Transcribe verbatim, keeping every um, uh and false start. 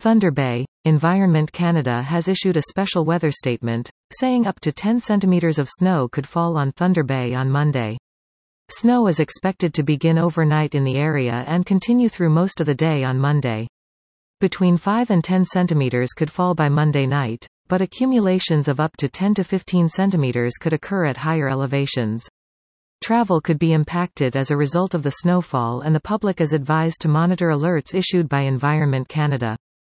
Thunder Bay. Environment Canada has issued a special weather statement, saying up to ten centimeters of snow could fall on Thunder Bay on Monday. Snow is expected to begin overnight in the area and continue through most of the day on Monday. Between five and ten centimeters could fall by Monday night, but accumulations of up to ten to fifteen centimeters could occur at higher elevations. Travel could be impacted as a result of the snowfall, and the public is advised to monitor alerts issued by Environment Canada.